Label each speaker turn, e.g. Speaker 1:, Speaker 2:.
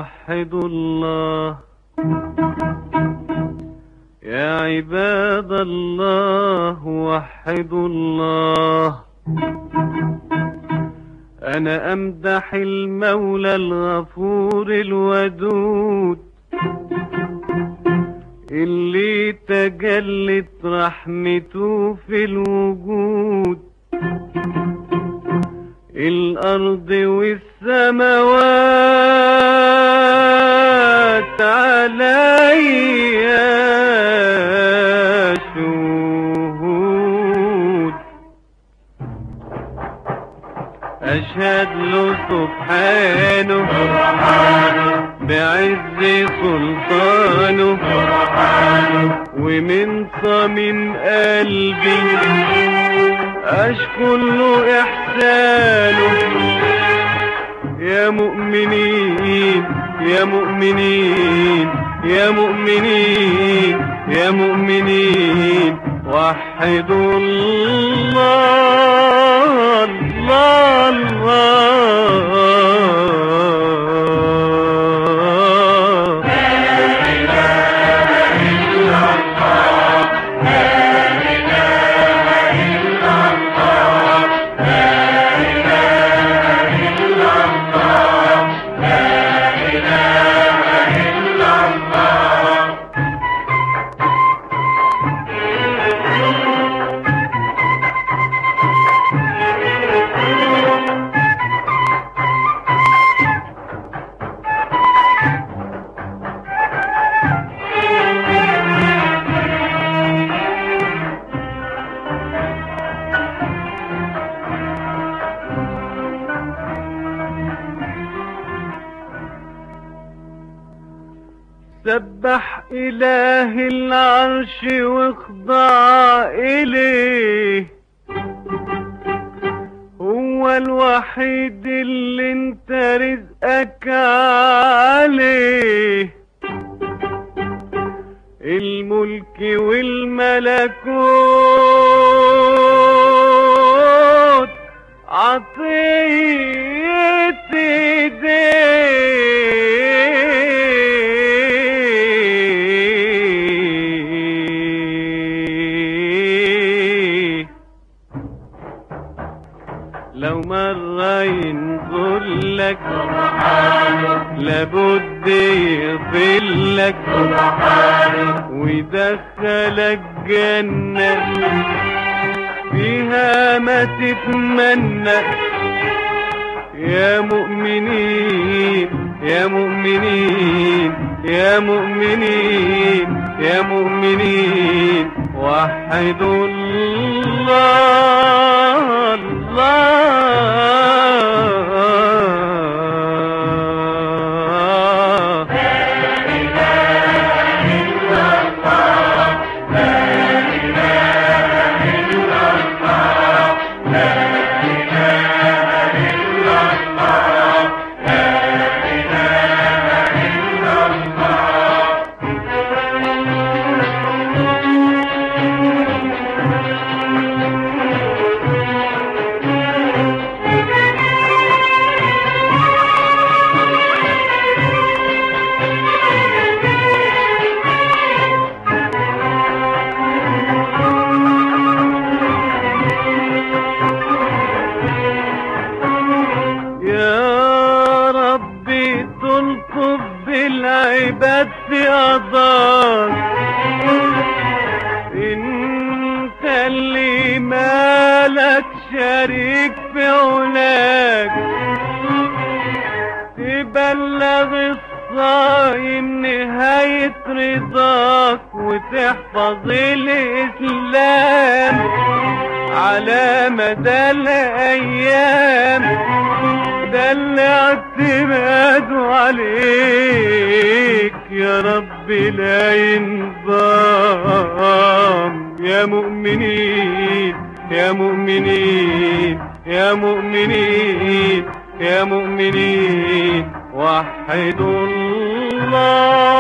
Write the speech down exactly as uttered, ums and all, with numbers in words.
Speaker 1: وحدوا الله يا عباد الله، وحدوا الله. أنا أمدح المولى الغفور الودود اللي تجلت رحمته في الوجود. الأرض والسماوات عليا شهود، أشهد له سبحانه بعز سلطانه، ومن صميم قلبي أشكر له إحسانه. يا مؤمنين يا مؤمنين يا مؤمنين يا مؤمنين، وحدوا الله الله الله. سبح إله العرش واخضع إليه، هو الوحيد اللي انت رزقك عليه. الملك والملكوت عطية ايديه، لو مرة ينزلك لابد يظلك ويدخلك جنة فيها ما تتمنى. يا مؤمنين يا مؤمنين يا مؤمنين يا مؤمنين، وحدوا الله الله. العباد في قضاك، انت اللي مالك شريك في علاك. تبلغ الصايم نهاية رضاك وتحفظ الإسلام على مدى الأيام. ده اللي اعتماده عليك يا رب لا ينضام. يا مؤمنين يا مؤمنين يا مؤمنين يا مؤمنين، وحدوا الله.